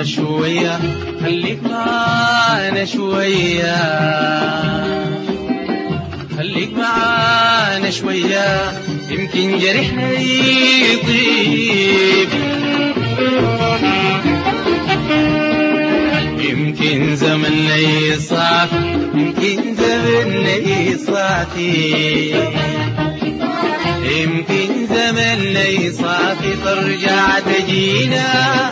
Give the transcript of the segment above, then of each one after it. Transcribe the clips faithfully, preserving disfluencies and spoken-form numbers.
شوية، خليك معانا شوية، خليك معانا شوية، يمكن جرحنا يطيب، يمكن زمننا يصعب، يمكن زمننا يصعب، يمكن زمننا يصعب ترجع تجينا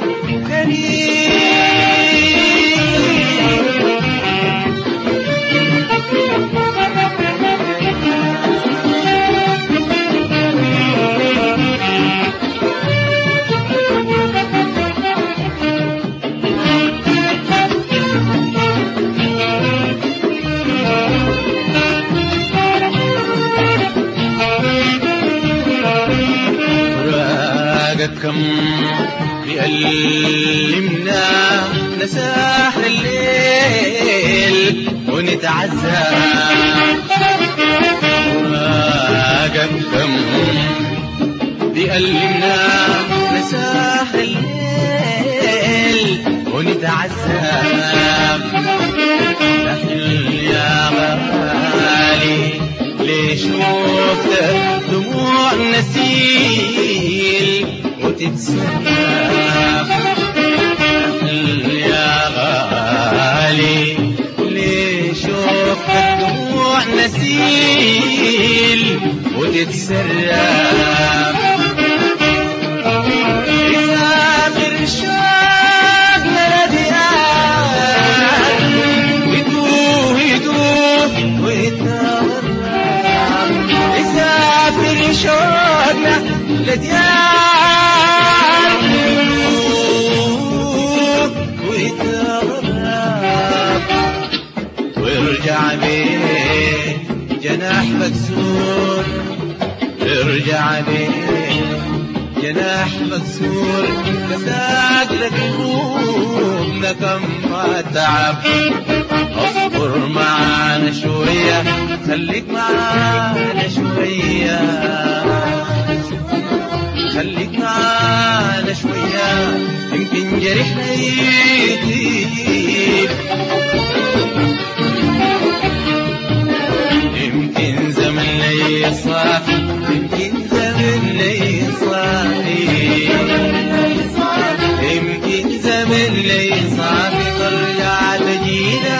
كم بيألمنا نساح الليل ونتعذب، راقب كم بيألمنا نساح الليل ونتعذب، نحن يا غالي ليش شوفتك دموع نسيل وتتسرب، يا غالي ليش شوفتك دموع نسيل وتتسرب، يسافر شوقنا لديار ويتوه يتوه ويتغرب، يسافر شوقنا لديار ويرجع بيه جناح مكسور، ارجع بيه جناح مكسور، كساك لك قلوبنا كم ما تعب، اصبر معانا شوية، خليك معانا شوية، خليك معانا شوية، يمكن جرحنا يطيب، يمكن زمننا يصاح، يمكن زمننا يصاح، يمكن زمننا يصاح ترجع تجينا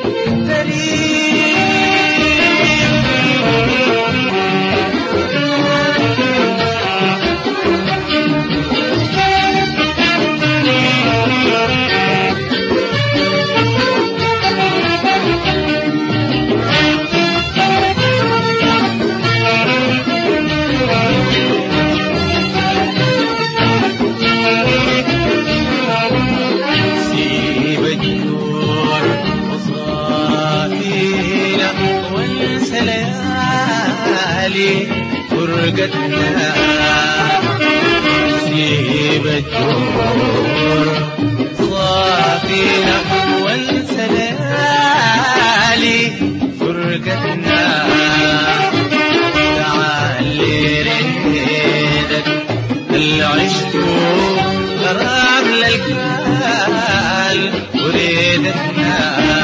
فرقتنا، سيب الدور صافينا وانسى ليالي فرقتنا، تعال ريدك العشق غرام للكال وريدتنا،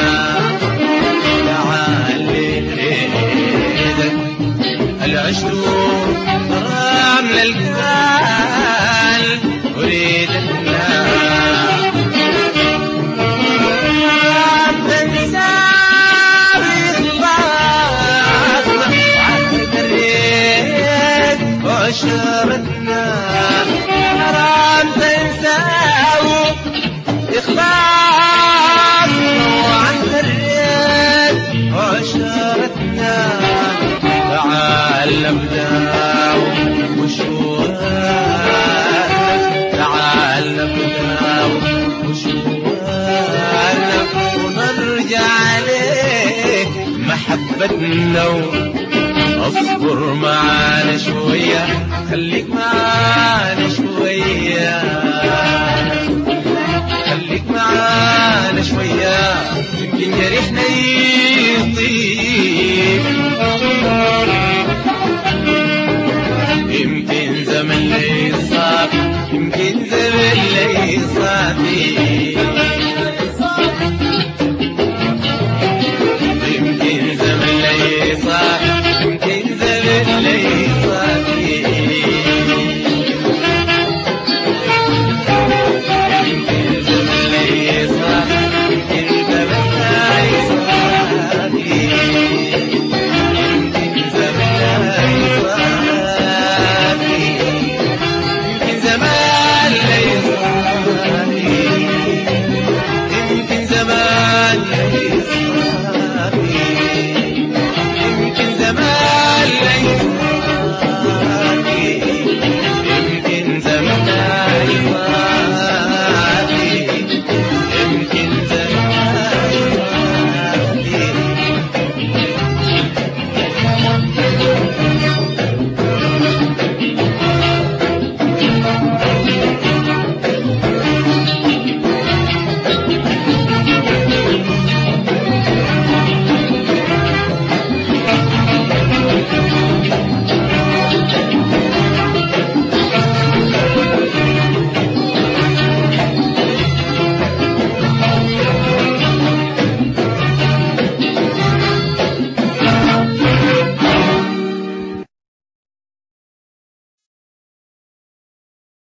تعال ريدك العشق غرام للكال وريدتنا، تنسى بإخلاصنا وعهد الريد وعشرتنا، حرام تنساه إخلاصنا وعهد الريد وعشرتنا، تعال نبدأ مشوارنا، تعال نبدأ مشوارنا ونرجع عليه محبتنا، اصبر معانا شوية، خليك معانا شوية، خليك معانا شوية، يمكن جرحنا يطيب،